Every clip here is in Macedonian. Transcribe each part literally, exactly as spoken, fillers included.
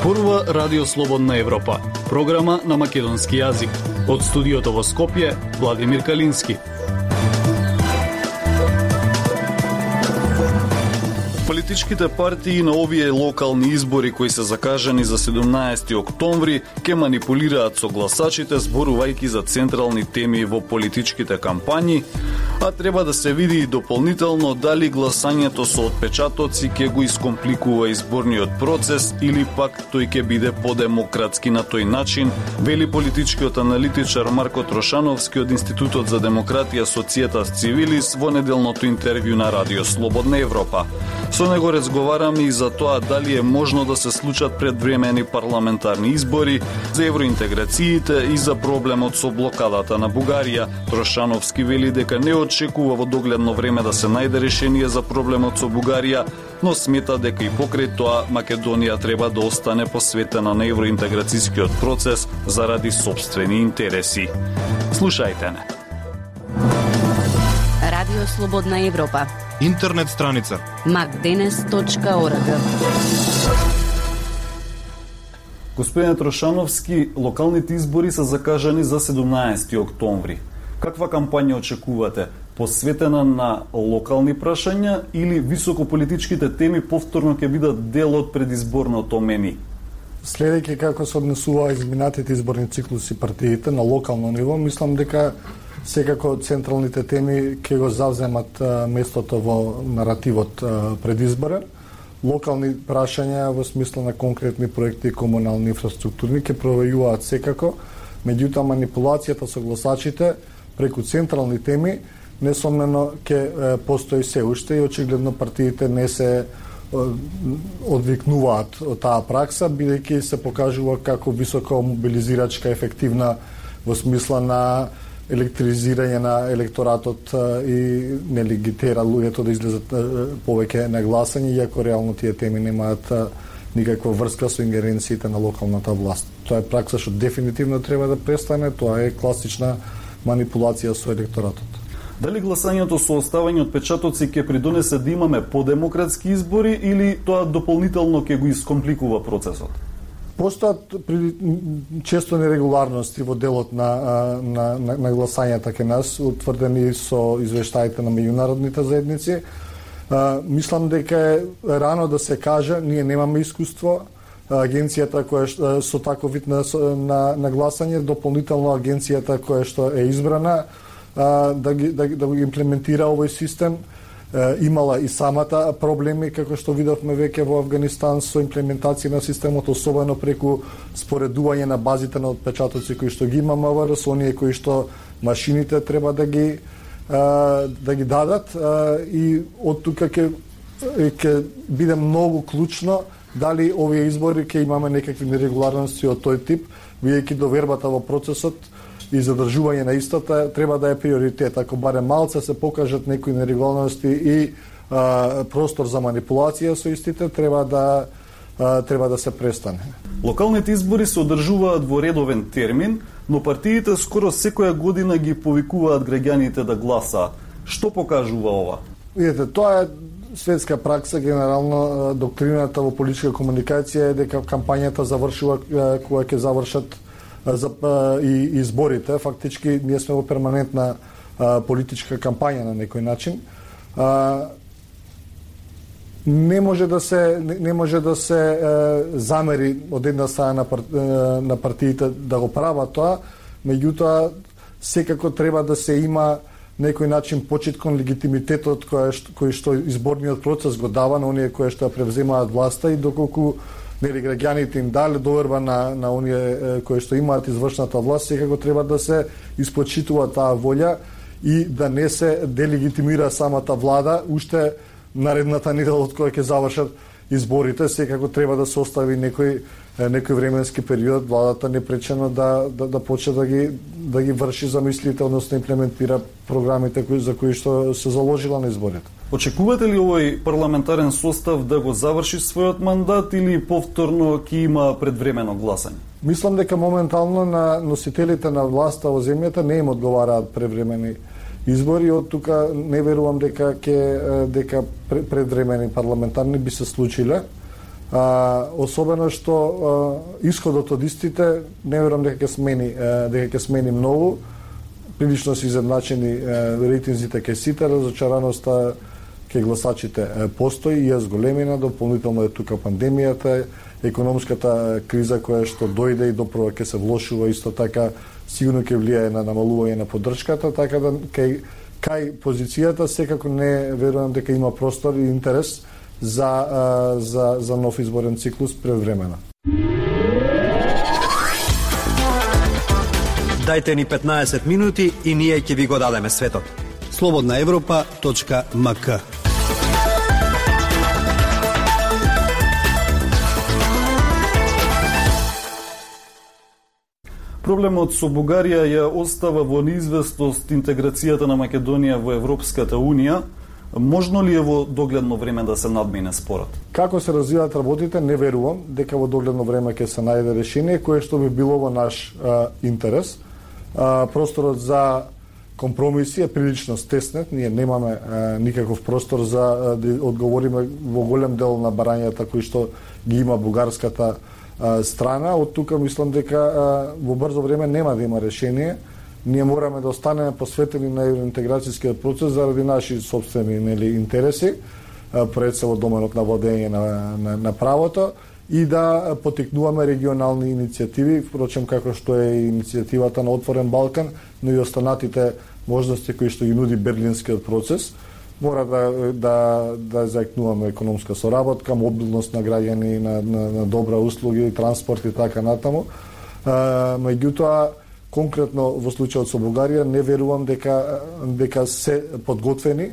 Зборува Радио Слободна Европа, програма на македонски јазик. Од студиото во Скопје, Владимир Калински. Политичките партии на овие локални избори кои се закажани за седумнаесети октомври ќе манипулираат со гласачите зборувајќи за централни теми во политичките кампањи, а треба да се види и дополнително дали гласањето со отпечатоци ќе го искомпликува изборниот процес или пак тој ќе биде подемократски на тој начин, вели политичкиот аналитичар Марко Трошановски од Институтот за демократија Societas Civilis во неделното интервју на Радио Слободна Европа. Со него разговараме и за тоа дали е можно да се случат предвремени парламентарни избори, за евроинтеграциите и за проблемот со блокадата на Бугарија. Трошановски вели дека не очекува во догледно време да се најде решение за проблемот со Бугарија, но смета дека и покрај тоа Македонија треба да остане посветена на евроинтеграцијскиот процес заради сопствени интереси. Слушајте не. Радио Слободна Европа. Интернет страница макденес точка орг. Господине Трошановски, локалните избори се закажани за седумнаесети октомври. Каква кампања очекувате? Посветена на локални прашања или високополитичките теми повторно ќе бидат дел од предизборното мени? Следејќи како се однесува изминатите изборни циклуси партиите на локално ниво, мислам дека секако централните теми ќе го завземат а, местото во наративот а, предизборен. Локални прашања во смисла на конкретни проекти комунални инфраструктурни ќе провејуваат секако, меѓутоа манипулацијата со гласачите преку централни теми несомнено ќе постои се уште и очигледно партиите не се одвикнуваат од таа пракса, бидејќи се покажува како високо мобилизирачка, ефективна во смисла на електризирање на електоратот и нели ги тера луѓето да излезат повеќе на гласање, иако реално тие теми немаат никаква врска со ингеренциите на локалната власт. Тоа е пракса што дефинитивно треба да престане, тоа е класична манипулација со електоратот. Дали гласањето со оставање отпечатоци ќе придонесе да имаме подемократски избори или тоа дополнително ќе го искомпликува процесот? Постојат често нерегуларности во делот на, на, на, на гласањата кај нас, утврдени со извештаите на меѓународните заедници. А, мислам дека е рано да се каже, ние немаме искуство. Агенцијата која што, со таков вид на, на, на гласање, дополнително агенцијата која што е избрана а, да, ги, да, да го имплементира овој систем, имала и самата проблеми, како што видовме веќе во Афганистан со имплементација на системот, особено преку споредување на базите на отпечатоци кои што ги има МВР, со оние кои што машините треба да ги да ги дадат, и од тука ќе ќе биде многу клучно дали овие избори ќе имаме некакви нерегуларности од тој тип, бидејќи довербата во процесот и задржување на истата треба да е приоритет. Ако барем малце се покажат некои нерегуларности и а, простор за манипулација со истите, треба да а, треба да се престане. Локалните избори се одржуваат во редовен термин, но партиите скоро секоја година ги повикуваат граѓаните да гласаат. Што покажува ова? Видете, тоа е светска пракса, генерално доктрината во политичка комуникација е дека кампањата завршува кога ќе завршат за и изборите. Фактички ние сме во перманентна а, политичка кампања на некој начин. А, не може да се не, не може да се а, замери од една страна на, пар, на партиите да го прават тоа, меѓутоа секако треба да се има некој начин почит кон легитимитетот кој што, кој што изборниот процес го дава на оние кои што превземаат власта, и доколку нели граѓаните им дали доверба на на оние кои што имаат извршната власт, секако треба да се испочитува таа волја и да не се делегитимира самата влада уште наредната недела од која ќе завршат изборите. Секако треба да се остави некој некој временски период владата непречено да да да почне да ги да ги врши замислите, односно имплементира програмите кои за кои што се заложила на изборите. Очекувате ли овој парламентарен состав да го заврши својот мандат или повторно ќе има предвремено гласање? Мислам дека моментално на носителите на власта во земјата не им одговараат превремени избори, од тука не верувам дека ќе дека предвремени парламентарни би се случиле. А, особено што а, исходот од истите не верувам дека ќе смени а, дека ќе смени многу. Прилично се изедначени а, рейтинзите ке сите, разочараноста ке гласачите а, постои и е зголемена, дополнително е тука пандемијата, економската криза која што дојде и допрва ке се влошува, исто така сигурно ќе влијае на намалување на поддршката, така да кај кај позицијата секако не верувам дека има простор и интерес за, за, за нов изборен циклус пред времена. Дајте ни петнаесет минути и ние ќе ви го дадеме светот. слободна европа точка ем ка. Проблемот со Бугарија ја остава во неизвестност интеграцијата на Македонија во Европската Унија. Можно ли е во догледно време да се надмине спорот? Како се развиваат работите, не верувам дека во догледно време ќе се најде решение кое што би било во наш а, интерес. А, просторот за компромиси е прилично стеснет, ние немаме а, никаков простор за а, да одговориме во голем дел на барањата кои што ги има бугарската а, страна. Од тука мислам дека а, во брзо време нема да има решение. Ние мораме да останеме посветени на евроинтеграцијскиот процес заради наши собствени нели интереси, пред се во доменот на владење на, на, на правото и да потикнуваме регионални иницијативи, впрочем како што е иницијативата на Отворен Балкан, но и останатите можности кои што ги нуди берлинскиот процес. Мора да да да заекнуваме економска соработка, мобилност на граѓани, на, на, на добра услуги, транспорт и така натаму. А, меѓутоа конкретно во случајот со Бугарија не верувам дека дека се подготвени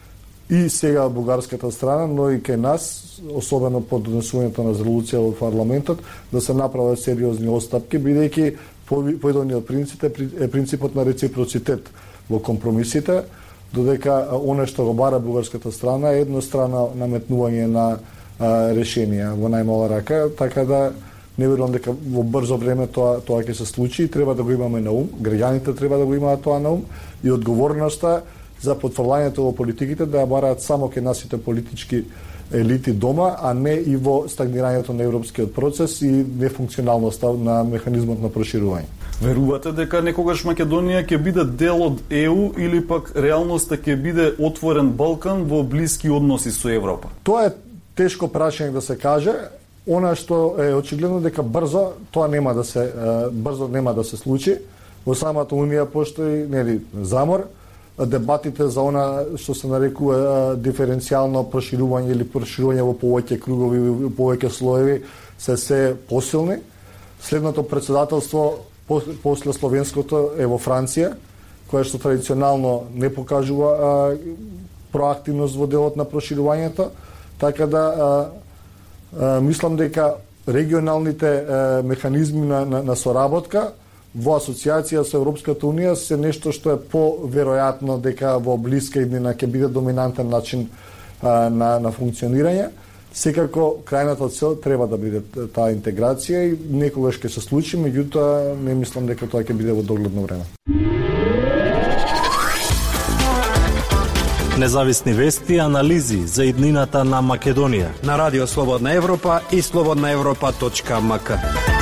и сега бугарската страна, но и кај нас, особено под донесувањето на резолуција во парламентот, да се направат сериозни отстапки, бидејќи поедниот принцип е принципот на реципроцитет во компромисите, додека оно што го бара бугарската страна е еднострано наметнување на а, решенија во најмала рака, така да не верувам дека во брзо време тоа тоа ќе се случи и треба да го имаме на ум. Граѓаните треба да го имаат тоа на ум и одговорноста за потврлањето во политиките да ја бараат само кај насите политички елити дома, а не и во стагнирањето на европскиот процес и нефункционалноста на механизмот на проширување. Верувате дека некогаш Македонија ќе биде дел од Е У или пак реалноста ќе биде отворен Балкан во блиски односи со Европа? Тоа е тешко прашање да се каже. Она што е очигледно дека брзо тоа нема да се брзо нема да се случи. Во самата Унија постои нели замор, дебатите за она што се нарекува диференцијално проширување или проширување во повеќе кругови, во повеќе слоеви се се посилни. Следното претседателство после словенското е во Франција, која што традиционално не покажува а, проактивност во делот на проширувањето, така да а, а, мислам дека регионалните а, механизми на, на, на соработка во асоциација со Европската Унија се нешто што е поверојатно дека во блиска иднина ќе биде доминантен начин а, на, на функционирање. Секако, крајната цел треба да биде таа интеграција и некогаш ќе се случи, меѓутоа не мислам дека тоа ќе биде во догледно време. Независни вести и анализи за иднината на Македонија на Радио Слободна Европа и слободна европа точка ем ка.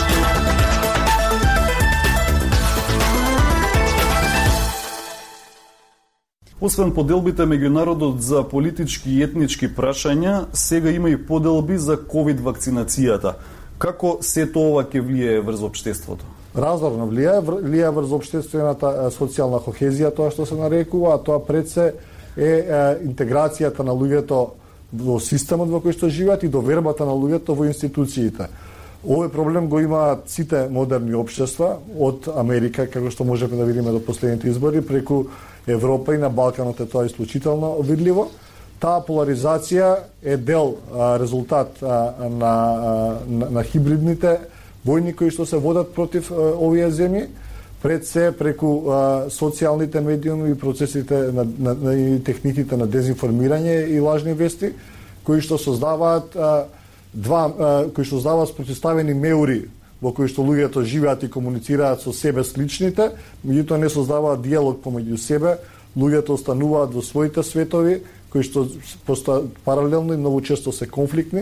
Освен поделбите меѓу народот за политички и етнички прашања, сега има и поделби за ковид вакцинацијата. Како сето ова ќе влијае врз општеството? Разорно влијае, влијае врз општествената социјална кохезија, тоа што се нарекува, а тоа пред се е, е интеграцијата на луѓето во системот во кој што живеат и довербата на луѓето во институциите. Овој проблем го имаат сите модерни општества, од Америка, како што можеме да видиме до последните избори, преку Европа и на Балканот е тоа исклучително видливо. Таа поларизација е дел, а, резултат а, на, на, на хибридните војни кои што се водат против а, овие земји, пред се преку а, социјалните медиуми и процесите на, на, на и техниките на дезинформирање и лажни вести, кои што создаваат а, два а, кои што создаваат спротивставени меури во кои што луѓето живеат и комуницираат со себе сличните, меѓутоа не создаваат диалог помеѓу себе, луѓето остануваат во своите светови, кои што постојат паралелно и многу често се конфликтни,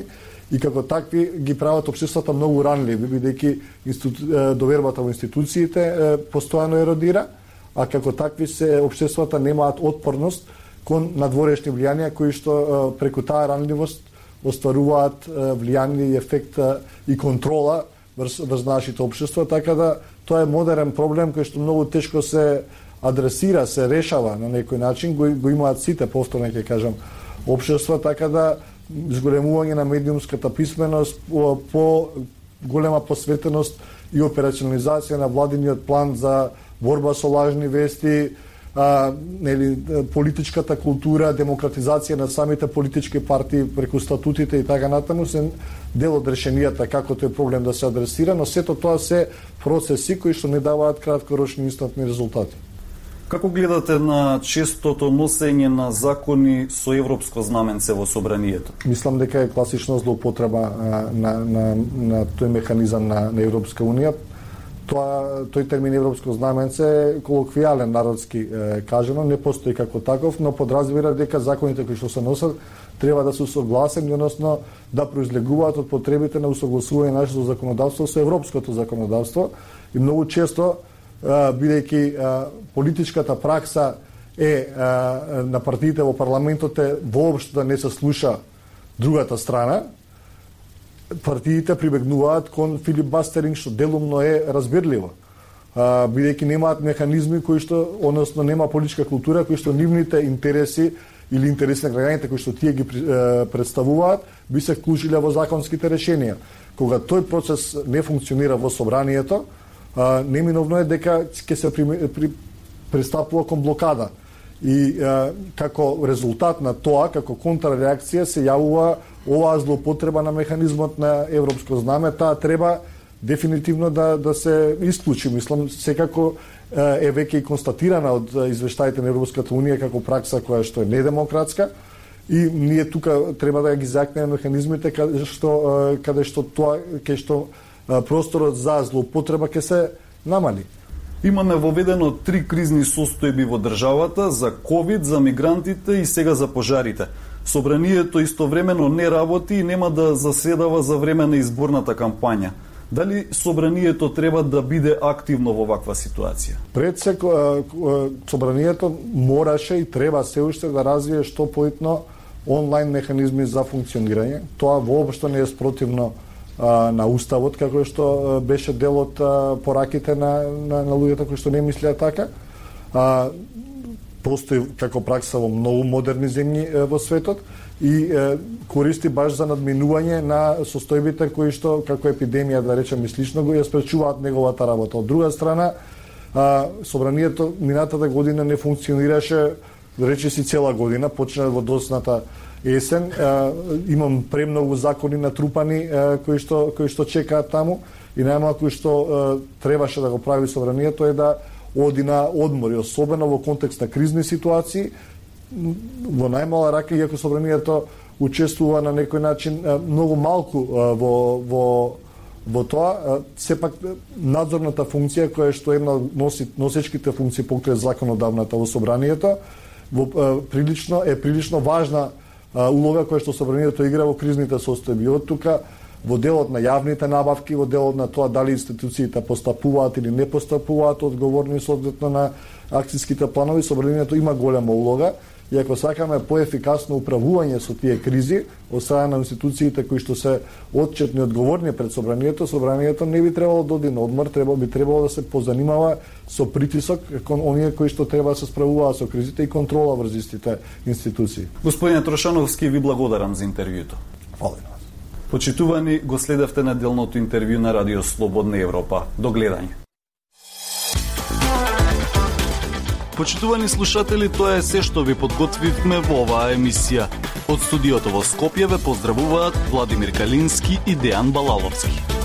и како такви ги прават општествата многу ранливи, бидејќи институ... довербата во институциите постојано еродира, а како такви се општествата немаат отпорност кон надворешни влијанија кои што преку таа ранливост остваруваат влијание и ефект и контрола врз, врз нашите општества, така да тоа е модерен проблем кој што многу тешко се адресира, се решава на некој начин, го, го имаат сите, повторно ќе кажам, општества, така да зголемување на медиумската писменост, по, по голема посветеност и операционализација на владиниот план за борба со лажни вести, а, нели, политичката култура, демократизација на самите политички партии преку статутите и така натаму се дел од решенијата како тој проблем да се адресира, но сето тоа се процеси кои што не даваат краткорочни инстантни резултати. Како гледате на честото носење на закони со европско знаменце во собранието? Мислам дека е класична злоупотреба на, на, на тој механизам на, на Европска унија. Тоа, тој термин европско знаменце е колоквијален народски е, кажано, не постои како таков, но подразбира дека законите кои што се носат треба да се согласени, односно да произлегуваат од потребите на усогласување на нашето законодавство со европското законодавство. И многу често, бидејќи политичката пракса е на партиите во парламентот е воопшто да не се слуша другата страна, партиите прибегнуваат кон филибастеринг, што делумно е разбирливо, бидејќи немаат механизми кои што, односно нема политичка култура кои што нивните интереси или интереси на граѓаните кои што тие ги представуваат би се вклучиле во законските решенија. Кога тој процес не функционира во собранието, неминовно е дека ќе се при, при, пристапува кон блокада. И а, како резултат на тоа, како контрреакција се јавува оваа злоупотреба на механизмот на европско знаме, таа треба дефинитивно да, да се исклучи. Мислам, секако е веќе и констатирана од извештаите на Европската унија како пракса која што е недемократска и ние тука треба да ги закнеме механизмите каде што, каде што тоа, каде што просторот за злоупотреба ќе се намали. Имаме воведено три кризни состојби во државата за ковид, за мигрантите и сега за пожарите. Собранието истовремено не работи и нема да заседава за време на изборната кампања. Дали собранието треба да биде активно во ваква ситуација? Пред се собранието мораше и треба се уште да развие што поитно онлайн механизми за функционирање. Тоа воопшто не е спротивно на уставот, како што беше дел од пораките на, на, на луѓето кои што не мислеа така. А, постои како пракса во многу модерни земји во светот и е, користи баш за надминување на состојбите кои што, како епидемија, да речем и слично, го ја спречуваат неговата работа. Од друга страна, а, собранието минатата година не функционираше, речиси цела година, почна во досната есен, а, имам премногу закони натрупани а, кои што кои што чекаат таму и најмалку што а, требаше да го прави собранието е да оди на одмори, особено во контекст на кризни ситуации, во најмала рака, иако собранието учествува на некој начин а, многу малку а, во во во тоа, а, сепак надзорната функција која што е една од носи, носечките функции покрај законодавната во собранието, во, а, прилично е прилично важна улога која што собранието игра во кризните состојби. Од тука во делот на јавните набавки, во делот на тоа дали институциите постапуваат или не постапуваат одговорни соодветно на акциските планови, собранието има голема улога и ако сакаме поефикасно управување со тие кризи од страна на институциите кои што се отчетни и одговорни пред собранието, собранието не би требало да оди на одмор, треба би требало да се позанимава со притисок кон оние кои што треба да се справуваат со кризите и контрола врз истите институции. Господине Трошановски, ви благодарам за интервјуто. Фала на вас. Почитувани, го следевте неделното интервју на Радио Слободна Европа. До гледање. Почитувани слушатели, тоа е се што ви подготвивме во оваа емисија. Од студиото во Скопје ве поздравуваат Владимир Калински и Дејан Балаловски.